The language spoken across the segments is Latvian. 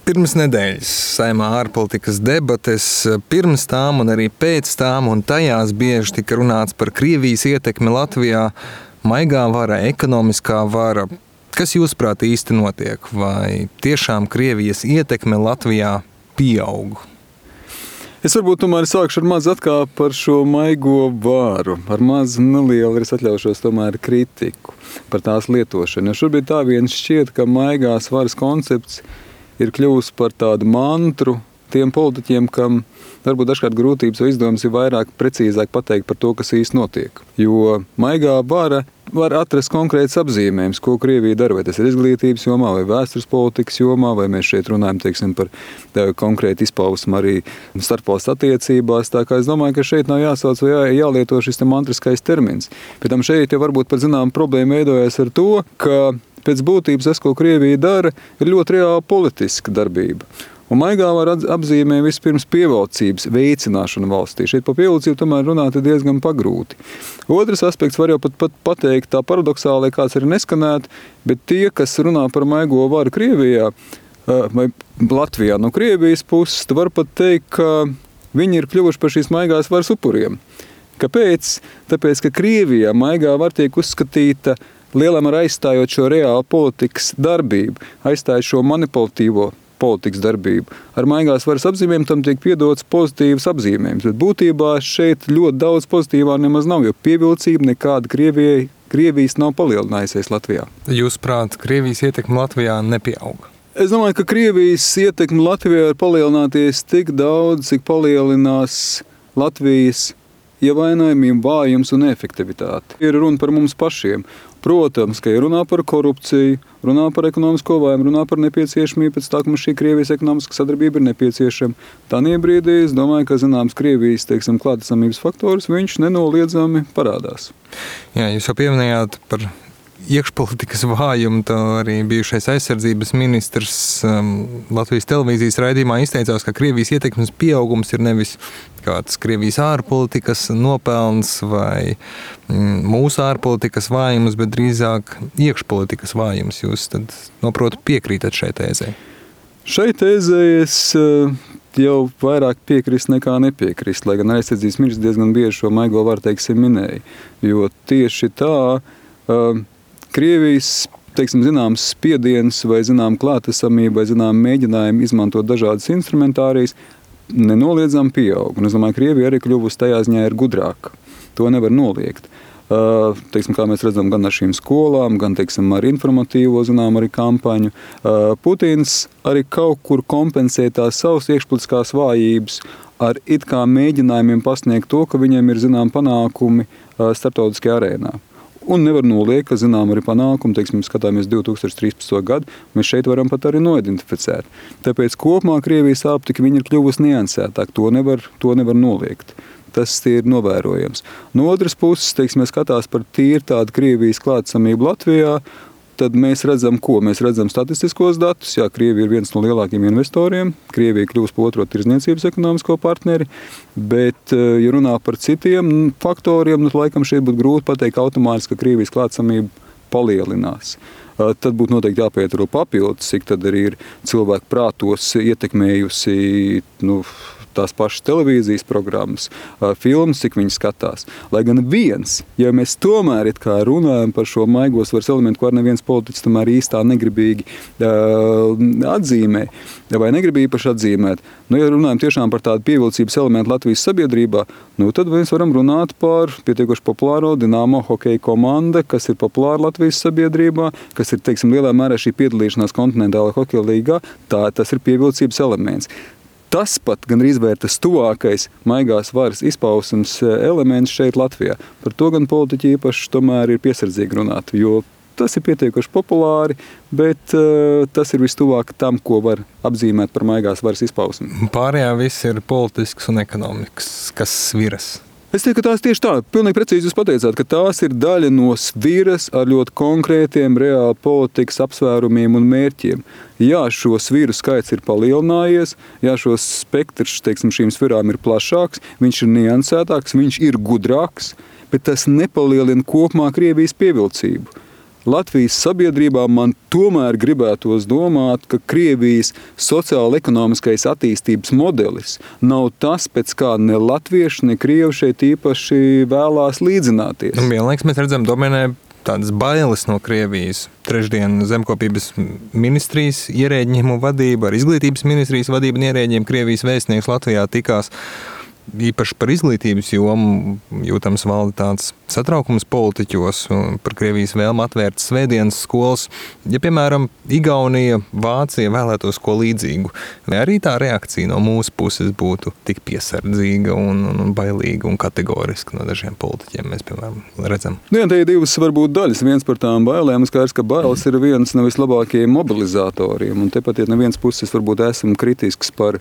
Pirms nedēļas Saeimā ārpolitikas debates, pirms tām un arī pēc tām, un tajās bieži tika runāts par Krievijas ietekmi Latvijā, maigā vara, ekonomiskā vara. Kas jūsuprāt īsti notiek? Vai tiešām Krievijas ietekme Latvijā pieaug? Es varbūt tomēr sākšu ar maz atkāpu par šo maigo varu. Ar maz nelielu es atļaušos tomēr kritiku par tās lietošanu. Jo šobrīd tā vien šķiet, ka maigās varas koncepts ir kļuvusi par tādu mantru tiem politiķiem, kam varbūt dažkārt grūtības vai izdomas ir vairāk precīzāk pateikt par to, kas īsti notiek. Jo maigā vara var atrast konkrēts apzīmējums, ko Krievija dara, vai tas ir izglītības jomā, vai vēstures politikas jomā, vai mēs šeit runājam, teiksim, par konkrētu izpausmu arī starpvalstu attiecībās. Tā kā es domāju, ka šeit nav jāsauc vai jālieto šis mantriskais termins. Pēc tam šeit jau varbūt par zinām problēmu veidojas ar to, ka pēc būtības tas, ko Krievija dara, ir ļoti reāla politiska darbība. Un maigā var apzīmē vispirms pievilcības veicināšanu valstī. Šeit par pievilcību tomēr runāt ir diezgan pagrūti. Otrs aspekts var jau pat pateikt tā paradoxāli, kāds arī neskanētu, bet tie, kas runā par maigo varu Krievijā vai Latvijā no Krievijas puses, var pat teikt, ka viņi ir kļuvuši par šīs maigās varas upuriem. Kāpēc? Tāpēc, ka Krievijā maigā var tiek uzskatīta lielam ar aizstājot šo reālu politikas darbību, aizstājot šo manipulatīvo politikas darbību. Ar maigās varas apzīmēm tam tiek piedots pozitīvas apzīmējums, bet būtībā šeit ļoti daudz pozitīvā nemaz nav, jo pievilcība nekāda Krievijas nav palielinājusies Latvijā. Jūsuprāt, Krievijas ietekme Latvijā nepieaug? Es domāju, ka Krievijas ietekme Latvijā var palielināties tik daudz, cik palielinās Latvijas ievainojumiem, vājums un efektivitāti. Ir runa par mums pašiem. Protams, ka ja runā par korupciju, runā par ekonomisko vājumu, runā par nepieciešamību pēc tā, ka mums šī Krievijas ekonomiska sadarbība ir nepieciešama. Tādā brīdī es domāju, ka zināms Krievijas, teiksim, klātesamības faktors, viņš nenoliedzami parādās. Jā, jūs jau pieminējāt par iekšpolitikas vājumu, tā arī bijušais aizsardzības ministrs Latvijas televīzijas raidījumā izteicās, ka Krievijas ietekmes pieaugums ir nevis kāds Krievijas ārpolitikas nopelns vai mūsu ārpolitikas vājums, bet drīzāk iekšpolitikas vājums. Jūs tad, noprotu, piekrītat šai tēzei? Šai tēzei es jau vairāk piekrist nekā nepiekrist, lai gan aizsardzības ministrs diezgan bieži šo maigo varu, teiksim, minēja. Jo tieši tā Krievijas, teiksim, zināms spiediens vai zinām klātesamība vai zinām mēģinājumi izmantot dažādas instrumentārijas nenoliedzami pieaug. Un es domāju, Krievija arī kļuvusi tajā ziņā ir gudrāka. To nevar noliegt. Teiksim, kā mēs redzam gan ar šīm skolām, gan, teiksim, ar informatīvo, zinām, arī kampaņu. Putins arī kaut kur kompensē tās savas iekšpolitiskās vājības ar it kā mēģinājumiem pasniegt to, ka viņiem ir, zinām, panākumi starptautiskajā arēnā. Un nevar noliekt, ka zinām arī panākumu, teiksim, skatāmies 2013. gadu, mēs šeit varam pat arī noidentificēt. Tāpēc kopumā Krievijas ārpolitika viņa ir kļuvusi niansētāk, to nevar noliegt. Tas ir novērojams. No otras puses, teiksim, skatās par tīri tādu Krievijas klātesamību Latvijā, tad mēs redzam, ko? Mēs redzam statistiskos datus. Jā, Krievija ir viens no lielākajiem investoriem. Krievija kļūst par otro tirdzniecības ekonomisko partneri. Bet, ja runā par citiem faktoriem, laikam šeit būtu grūti pateikt automātiski, ka Krievijas klātesamība palielinās. Tad būtu noteikti jāpiet papildus, cik tad arī ir cilvēku prātos ietekmējusi, tās pašas televīzijas programmas, filmas, cik viņi skatās. Lai gan viens, ja mēs tomēr it kā runājam par šo maigos varas elementu, ko ar neviens politiķis tomēr īstā negribīgi atzīmē, vai negrib īpaši atzīmēt, ja runājam tiešām par tādu pievilcības elementu Latvijas sabiedrībā, tad mēs varam runāt par pietiekoši populāro Dinamo hokeja komanda, kas ir populāra Latvijas sabiedrībā, kas ir, teiksim, lielā mērā šī piedalīšanās kontinentālā hokeja līgā, tas ir pievilcības elements. Tas pat gandrīz vai ir tas tuvākais maigās varas izpausmes elements šeit Latvijā. Par to gan politiķi īpaši tomēr ir piesardzīgi runāt, jo tas ir pietiekoši populāri, bet tas ir vistuvāk tam, ko var apzīmēt par maigās varas izpausmi. Pārējā viss ir politisks un ekonomikas, kas sviras. Es teiktu, ka tās tieši tā, pilnīgi precīzi jūs pateicāt, ka tās ir daļa no sviras ar ļoti konkrētiem reāli politikas apsvērumiem un mērķiem. Jā, šo sviru skaits ir palielinājies, jā, šo spektrs, teiksim, šīm svirām ir plašāks, viņš ir niansētāks, viņš ir gudrāks, bet tas nepalielina kopumā Krievijas pievilcību. Latvijas sabiedrībā man tomēr gribētos domāt, ka Krievijas sociāla-ekonomiskais attīstības modelis nav tas, pēc kā ne latvieši, ne krievi šeit īpaši vēlās līdzināties. Vienlaiks mēs redzam, dominē tādas bailes no Krievijas. Trešdien zemkopības ministrijas ierēģņu vadība ar izglītības ministrijas vadību un ierēģiem Krievijas vēstnieks Latvijā tikās. Īpaši par izglītības jomu jūtams valda tāds satraukums politiķos par Krievijas vēlmu atvērt svētdienas skolas. Ja, piemēram, Igaunija, Vācija vēlētos ko līdzīgu, vai arī tā reakcija no mūsu puses būtu tik piesardzīga un bailīga un kategoriska no dažiem politiķiem, mēs, piemēram, redzam? Te ir divas varbūt daļas. Viens par tām bailēm, skaidrs, ka bailes ir viens no vislabākajiem mobilizatoriem. Un tepat, ja no vienas puses varbūt esam kritisks par,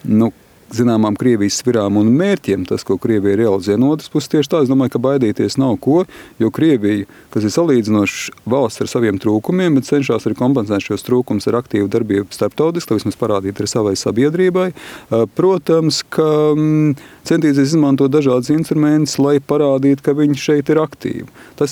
zināmām Krievijas svirām un mērķiem, tas, ko Krievija realizē. No otras puses tieši tā, es domāju, ka baidīties nav ko, jo Krievija, kas ir salīdzinoši valsts ar saviem trūkumiem, bet cenšas arī kompensēt šos trūkumus ar aktīvu darbību starptautiski, lai vismaz parādīt arī savai sabiedrībai. Protams, ka centīsies izmantot dažādas instrumentus, lai parādītu, ka viņi šeit ir aktīvi.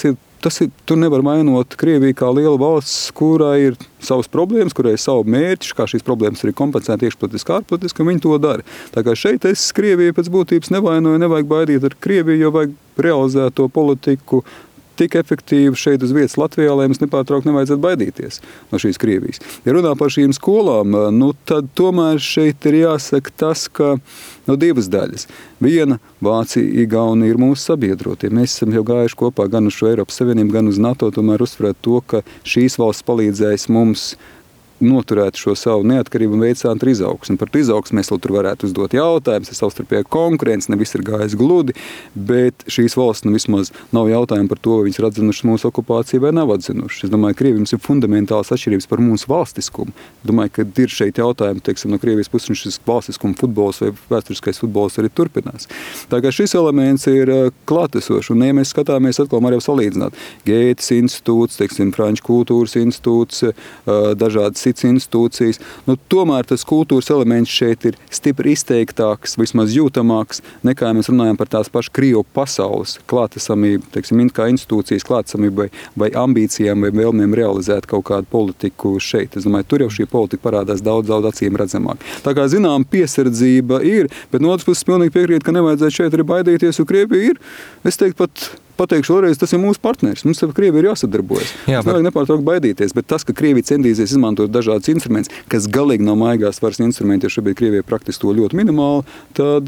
Tu nevar mainot Krieviju kā liela valsts, kurai ir savas problēmas, kurai ir savu mērķi, kā šīs problēmas arī kompensēt iekšpolitiski, ārpolitiski, un viņi to dara. Tā kā šeit es Krieviju pēc būtības nevainoju, nevajag baidīt ar Krieviju, jo vajag realizēt to politiku tik efektīvi šeit uz vietas Latvijā, lai mums nepārtraukt nevajadzētu baidīties no šīs Krievijas. Ja runā par šīm skolām, tad tomēr šeit ir jāsaka tas, ka divas daļas. Viena, Vācija, Igaunija ir mūsu sabiedrotie. Mēs esam jau gājuši kopā gan uz šo Eiropas Savienību, gan uz NATO, tomēr uzsverēt to, ka šīs valsts palīdzēs mums noturēt šo savu neatkarību un veicināt izaugsmi. Par izaugsmi mēs tur varētu uzdot jautājumus, ir savstarpēja konkurence, ne viss ir gājis gludi, bet šīs valsts vismaz nav jautājumi par to, vai viņas ir atzinušas mūsu okupāciju vai nav atzinušas. Es domāju, ka Krievijas ir fundamentāls atšķirības par mūsu valstiskumu. Domāju, ka ir šeit jautājumi, teiksim, no Krievijas puses, un šis valstiskuma futbols vai vēsturiskais futbols arī turpinās. Tā kā šis elements ir klātesošs, un ja mēs skatāmies atkal arī salīdzināt Gētes institūts, teiksim, Franču kultūras institūts, dažādas cits institūcijas. Tomēr tas kultūras elements šeit ir stipri izteiktāks, vismaz jūtamāks, nekā mēs runājam par tās pašas Krievu pasaules klātesamību, teiksim, kā institūcijas klātesamību vai ambīcijām vai vēlmēm realizēt kaut kādu politiku šeit. Es domāju, tur jau šī politika parādās daudz acīm redzamāk. Tā kā zinām piesardzība ir, bet no otras puses pilnīgi piekrīt, ka nevajadzētu šeit arī baidīties, jo Krievija ir, es teiktu pateikšu vēlreiz, tas ir mūsu partneris. Mums ar Krieviju ir jāsadarbojas. Mums nevajag nepārtraukt baidīties, bet tas, ka Krievija centīsies izmantot dažādas instrumentus, kas galīgi nav maigās varas instrumenti, jo šobrīd Krievija praktiski to ļoti minimāli, tad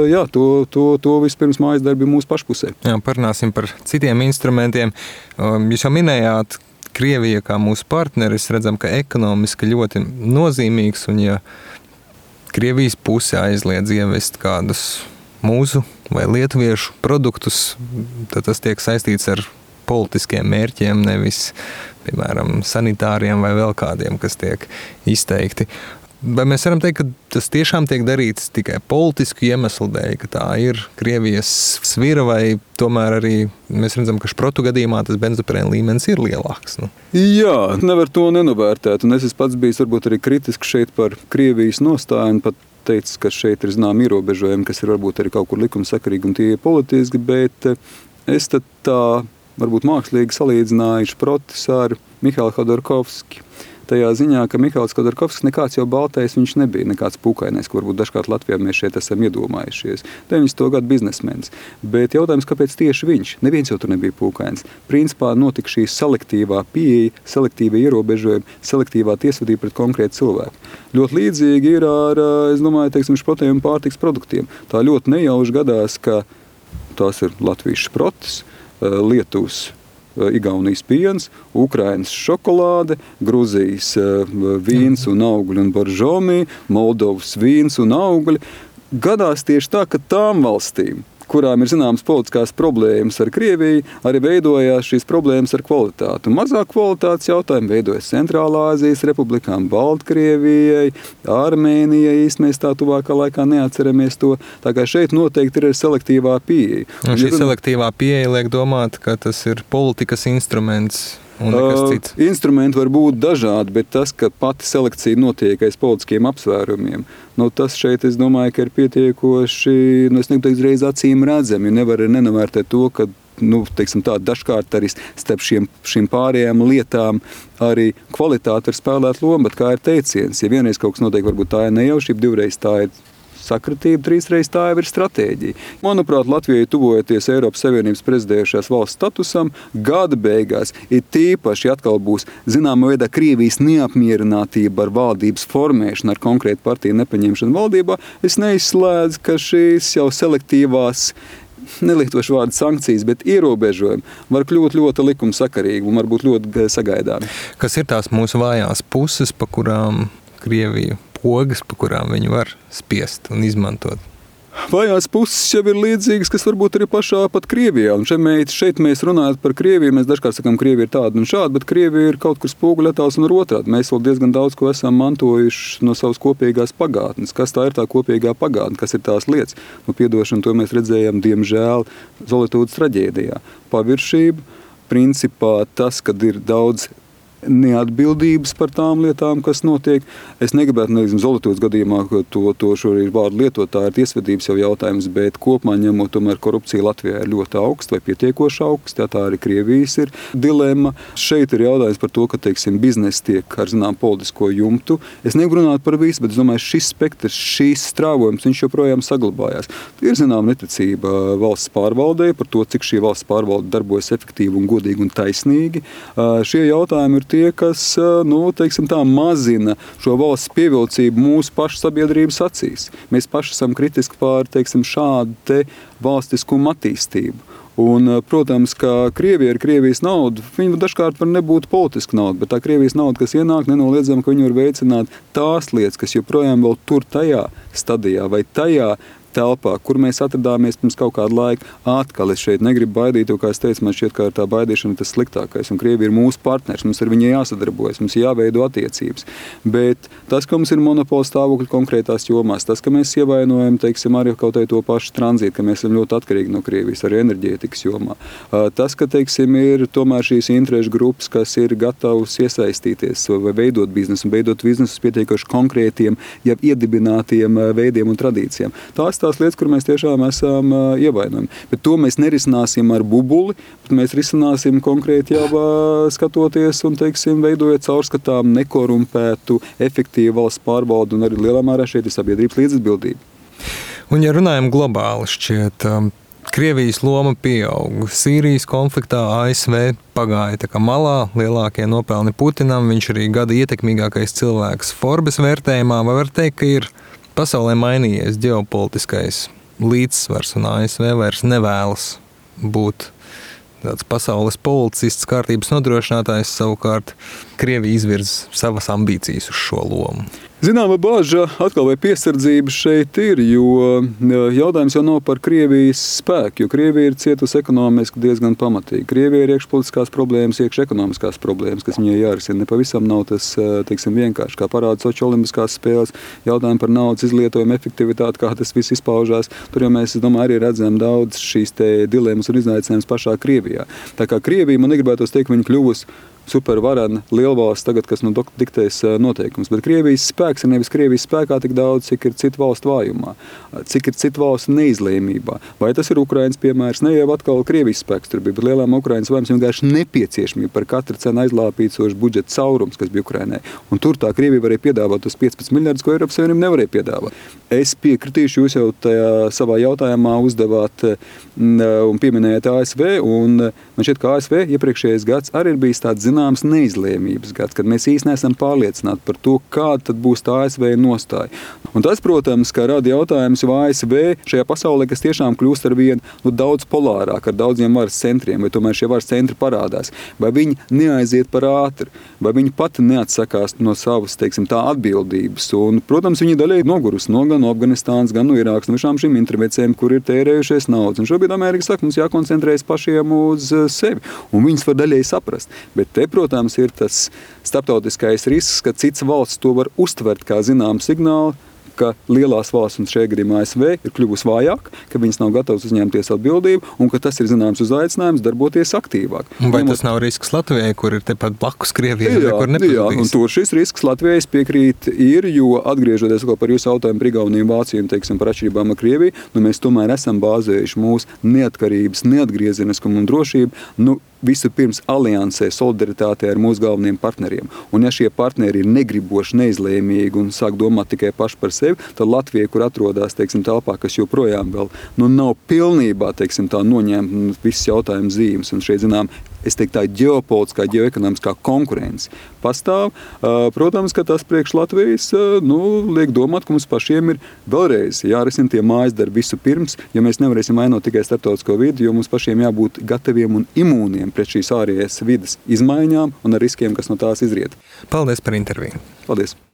to vispirms mājas darbi mūsu pašpusē. Parunāsim par citiem instrumentiem. Jūs jau minējāt, Krievija kā mūsu partneris, redzam, ka ekonomiski ļoti nozīmīgs, un ja Krievijas puse aizliedz ievest kādus mūsu vai lietuviešu produktus, tad tas tiek saistīts ar politiskiem mērķiem, nevis, piemēram, sanitāriem vai vēl kādiem, kas tiek izteikti. Vai mēs varam teikt, ka tas tiešām tiek darīts tikai politisku iemeslu dēļ, ka tā ir Krievijas svira, vai tomēr arī mēs redzam, ka šprotu gadījumā tas benzoprēna līmenis ir lielāks? Jā, nevar to nenovērtēt, un es pats biju varbūt arī kritisks šeit par Krievijas nostāju, un pat teicis, ka šeit ir zinām ierobežojumi, kas ir varbūt arī kaut kur likumsakarīgi un tie politiski, bet es tad tā varbūt mākslīgi salīdzināju šprotus ar Mihailu Hodorkovski. Tajā ziņā, ka Mihails Hodorkovskis nekāds jau baltais viņš nebija, nekāds pūkainais, ko varbūt dažkārt Latvijā mēs šeit esam iedomājušies. 90. gadu biznesmenis. Bet jautājums, kāpēc tieši viņš? Neviens jau tur nebija pūkains. Principā notika šī selektīvā pieeja, selektīva ierobežojuma, selektīvā tiesvedība pret konkrētu cilvēku. Ļoti līdzīgi ir ar, es domāju, teiksim, šprotiem un pārtiks produktiem. Tā ļoti nejauši gadās, ka tās ir Latvijas šprotis, Lietuvas Igaunijas piens, Ukrainas šokolāde, Gruzijas vīns un augļi un boržomi, Moldovas vīns un augļi. Gadās tieši tā, ka tām valstīm, kurām ir zināmas politiskās problēmas ar Krieviju, arī veidojās šīs problēmas ar kvalitāti. Un mazāk kvalitātes jautājumi veidojas Centrālā Āzijas republikām, Baltkrievijai, Armēnijai, īsti mēs tā tuvākā laikā neatceramies to. Tā kā šeit noteikti ir selektīvā pieeja. Un šī selektīvā pieeja liek domāt, ka tas ir politikas instruments. Instrumenti var būt dažādi, bet tas, ka pati selekcija notiek aiz politiskiem apsvērumiem, tas šeit, es domāju, ka ir pietiekoši, es negribu teikt, reiz acīm redzami, nevar nenovērtēt to, ka teiksim tā, dažkārt arī starp šīm pārējām lietām arī kvalitāte ir spēlēt lomu, bet kā ir teiciens, ja vienreiz kaut kas notiek, varbūt tā ir nejaušība, divreiz tā ir sakritība, trīsreiz tā jau ir stratēģija. Manuprāt, Latvijai tuvojoties Eiropas Savienības prezidējušās valsts statusam, gada beigās ir tīpaši atkal būs zināmā veidā Krievijas neapmierinātība ar valdības formēšanu, ar konkrētu partiju nepaņemšanu valdībā. Es neizslēdzu, ka šīs jau selektīvās, nelietošu vārdu sankcijas, bet ierobežojumi var kļūt ļoti likumsakarīgi un varbūt ļoti sagaidāmi. Kas ir tās mūsu vājās puses, pa kurām Krievija pogas, pa kurām viņi var spiest un izmantot? Vājās puses jau ir līdzīgas, kas varbūt arī pašā pat Krievijā. Un šeit mēs runājam par Krieviju, mēs dažkārt sakām, Krievija ir tāda un šāda, bet Krievija ir kaut kur spoguļatāls un otrādi. Mēs vēl diezgan daudz ko esam mantojuši no savas kopīgās pagātnes. Kas tā ir tā kopīgā pagātne, kas ir tās lietas? Piedošanu, to mēs redzējām, diemžēl, Zolitūdas traģēdijā. Paviršība, principā tas, kad ir daudz neatbildības par tām lietām, kas notiek. Es negribētu, Zolitūdas gadījumā, to šorīt vārdu lietot, tā ir tiesvedības jau jautājums, bet kopumā ņemot, tomēr korupcija Latvijā ir ļoti augsta vai pietiekoši augsta, tā arī Krievijas ir dilemma. Šeit ir jautājums par to, ka, bizness tiek ar politisko jumtu. Es negribu runāt par visu, bet es domāju, šis spektrs, šīs strāvojums, viņš joprojām saglabājās. Ir neticība valsts pārvaldē par to, cik šī valsts pārvalde darbojas efektīvi un godīgi un taisnīgi. Šie jautājumi ir tie, kas, mazina šo valsts pievilcību mūsu pašu sabiedrības acīs. Mēs paši esam kritiski pār, šādu te valstiskumu attīstību. Un, protams, ka Krievija ir Krievijas nauda, viņa dažkārt var nebūt politiska nauda, bet tā Krievijas nauda, kas ienāk, nenoliedzami, ka viņi var veicināt tās lietas, kas joprojām vēl tur tajā stadijā vai tajā telpā, kur mēs atradāmies pirms kaut kāda laika. Atkal es šeit negribu baidīt, jo, kā es teicu, man šķiet, ka tā baidīšana ir tas sliktākais. Un Krievija ir mūsu partners, mums ar viņu jāsadarbojas, mums jāveido attiecības. Bet tas, ka mums ir monopola stāvokļi konkrētās jomās, tas, ka mēs ievainojam, arī kaut to pašu tranzītu, ka mēs esam ļoti atkarīgi no Krievijas, arī enerģētikas jomā. Tas, ka, ir tomēr šīs interešu grupas, kas ir gatavas iesaistīties vai veidot biznesu, un veidot biznesus pietiekoši konkrētiem, jau iedibinātiem veidiem un tradīcijām. Tās lietas, kur mēs tiešām esam ievainojami. Bet to mēs nerisināsim ar bubuli, bet mēs risināsim konkrēti jau skatoties un, veidojot caurskatām, nekorumpētu, efektīvu valsts pārvaldu un arī lielā mērā šeit ir sabiedrības līdzatbildība. Un, ja runājam globāli, šķiet, Krievijas loma pieaug. Sīrijas konfliktā ASV pagāja tā kā malā, lielākie nopelni Putinam, viņš arī gada ietekmīgākais cilvēks Forbes vērtējumā. Vai var teikt, ka ir pasaulē mainījies ģeopolitiskais līdzsvars un ASV vairs nevēlas būt tāds pasaules policists, kārtības nodrošinātājs, savukārt Krievija izvirza savas ambīcijas uz šo lomu? Zināma bāža atkal vai piesardzība šeit ir, jo jautājums jau nav par Krievijas spēku, jo Krievija ir cietusi ekonomiski diezgan pamatīgi. Krievija ir iekšpolitiskās problēmas, iekšekonomiskās problēmas, kas viņai jārisina. Nepavisam nav tas, vienkārši, kā parāda Soči olimpiskās spēles, jautājumi par naudas izlietojumu efektivitāti, kā tas viss izpaužās. Tur jau mēs, arī redzam daudz šīs te dilemmas un izaicinājumus pašā Krievijā. Tā kā Krievija, man negribētos teikt, viņa kļuvusi supervarena lielvalsts tagad, kas diktēs noteikums. Bet Krievijas spēks ir nevis Krievijas spēkā tik daudz, cik ir citu valstu vājumā, cik ir citu valstu neizlēmībā. Vai tas ir Ukrainas piemērs? Ne jau atkal Krievijas spēks tur bija, bet lielām Ukrainas vājums vienkārši nepieciešamība par katru cenu aizlāpīcošu budžeta caurums, kas bija Ukrainai. Un tur tā Krievija varēja piedāvāt uz 15 miljardus, ko Eiropas Savienība nevarēja piedāvāt. Es piekritīšu, jūs jau tajā savā jautājumā uzdevāt un pieminējāt ASV, un man šķiet, ka ASV iepriekšējais gads arī ir bijis tāds zināms neizlēmības gads, kad mēs īsti neesam pārliecināti par to, kāda tad būs tā ASV nostāja. Un tas, protams, kā rada jautājums, vai ASV šajā pasaulē, kas tiešām kļūst ar vienu daudz polārāk, ar daudziem varas centriem, vai tomēr šie varas centri parādās, vai viņi neaiziet par ātri, vai viņi pati neatsakās no savas, tā atbildības. Un, protams, viņi daļai nogurusi no gan Afganistānas, gan no Irākas, no visām šīm intervencijām, kur ir tērējušies naudas. Un šobrīd Amerika saka, mums jākoncentrējas pašiem uz sevi. Un viņas var daļai saprast. Bet te, protams, ir tas starptautiskais risks, ka cits valsts to var uztvert kā zinām signālu, ka lielās valsts, un šajā gadījumā ASV, ir kļuvusi vājāk, ka viņas nav gatavas uzņemties atbildību un ka tas ir zināms uzaicinājums darboties aktīvāk. Vai tas nav risks Latvijai, kur ir tepat blakus Krievijai, kur nepazudīs? Jā, un tur šis risks Latvijai piekrīt ir, jo atgriežoties par jūsu jautājumu par Igauniju, Vāciju un, teiksim, par atšķirībām ar Krieviju, mēs tomēr esam bāzējuši mūsu neatkarības, neatgriezeniskumu un drošību, vispirms aliansē, solidaritātē ar mūsu galveniem partneriem. Un ja šie partneri ir negriboši, neizlēmīgi un sāk domāt tikai paši par sevi, tad Latvija, kur atrodas, teiksim, telpā, kas joprojām vēl nav pilnībā, teiksim, tā noņemta visas jautājumu zīmes. Un šeit, zinām, es teiktu, tā ģeopolitiskā, ģeoekonomiskā konkurence pastāv. Protams, ka tas priekš Latvijas liek domāt, ka mums pašiem ir vēlreiz jārisina tie mājas darbi visu pirms, ja mēs nevarēsim ainot tikai starptautisko vidi, jo mums pašiem jābūt gataviem un imūniem pret šīs ārējās vidas izmaiņām un ar riskiem, kas no tās izriet. Paldies par interviju. Paldies.